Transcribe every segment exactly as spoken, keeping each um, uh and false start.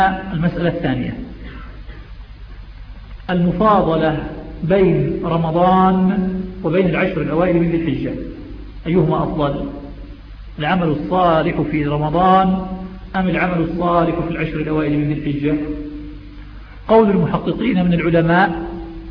المسألة الثانية المفاضلة بين رمضان وبين العشر الأوائل من ذي الحجة، أيهما أفضل؟ العمل الصالح في رمضان أم العمل الصالح في العشر الأوائل من ذي الحجة؟ قول المحققين من العلماء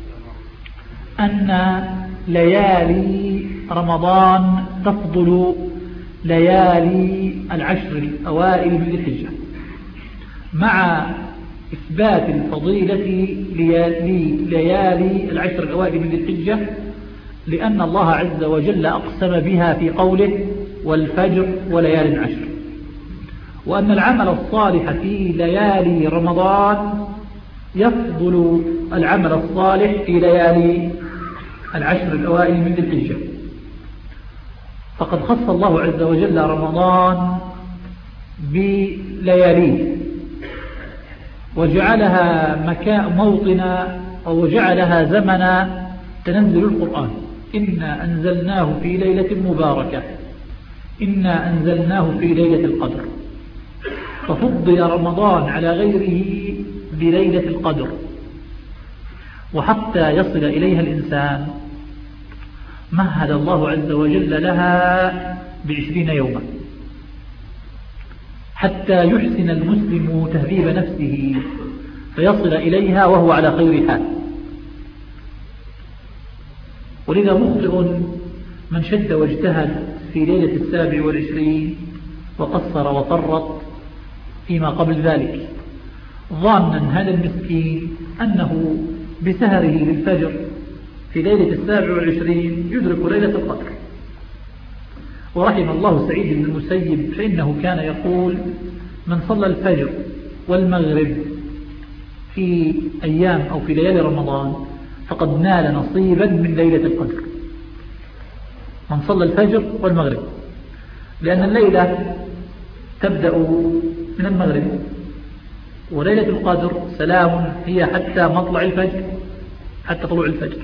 أن ليالي رمضان تفضل ليالي العشر الأوائل من ذي الحجة، مع إثبات الفضيلة لليالي العشر الأوائل من ذي الحجة، لأن الله عز وجل أقسم بها في قوله والفجر وليال عشر، وأن العمل الصالح في ليالي رمضان يفضل العمل الصالح في ليالي العشر الأوائل من ذي الحجة. فقد خص الله عز وجل رمضان بلياليه وجعلها مكان موطنا أو جعلها زمنا تنزل القرآن. إنا أنزلناه في ليلة مباركة إنا أنزلناه في ليلة القدر، ففضل رمضان على غيره بليلة القدر، وحتى يصل إليها الإنسان مهد الله عز وجل لها بعشرين يوما حتى يحسن المسلم تهذيب نفسه فيصل إليها وهو على خير حال. ولذا مخطئ من شد واجتهد في ليلة السابع والعشرين وقصر وفرط فيما قبل ذلك، ظانا هذا المسكين أنه بسهره للفجر في ليلة السابع والعشرين يدرك ليلة القدر. ورحم الله سعيد بن المسيب فإنه كان يقول من صلى الفجر والمغرب في أيام أو في ليالي رمضان فقد نال نصيبا من ليلة القدر. من صلى الفجر والمغرب، لأن الليلة تبدأ من المغرب، وليلة القدر سلام هي حتى مطلع الفجر، حتى طلوع الفجر.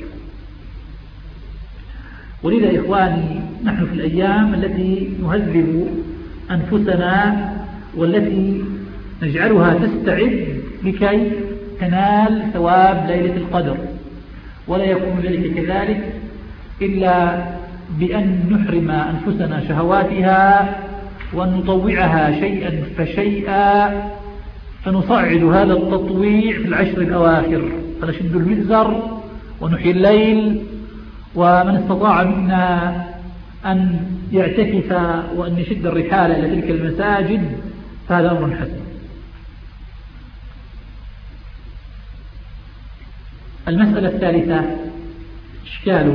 ولذا إخواني نحن في الأيام التي نهذب أنفسنا والتي نجعلها تستعد لكي تنال ثواب ليلة القدر، ولا يكون ذلك كذلك إلا بأن نحرم أنفسنا شهواتها وأن نطوعها شيئا فشيئا، فنصعد هذا التطويع في العشر الأواخر، فنشد المئزر ونحيي الليل. ومن استطاع منا أن يعتكف وأن يشد الرحال إلى تلك المساجد فهذا أمر حسن. المسألة الثالثة إشكال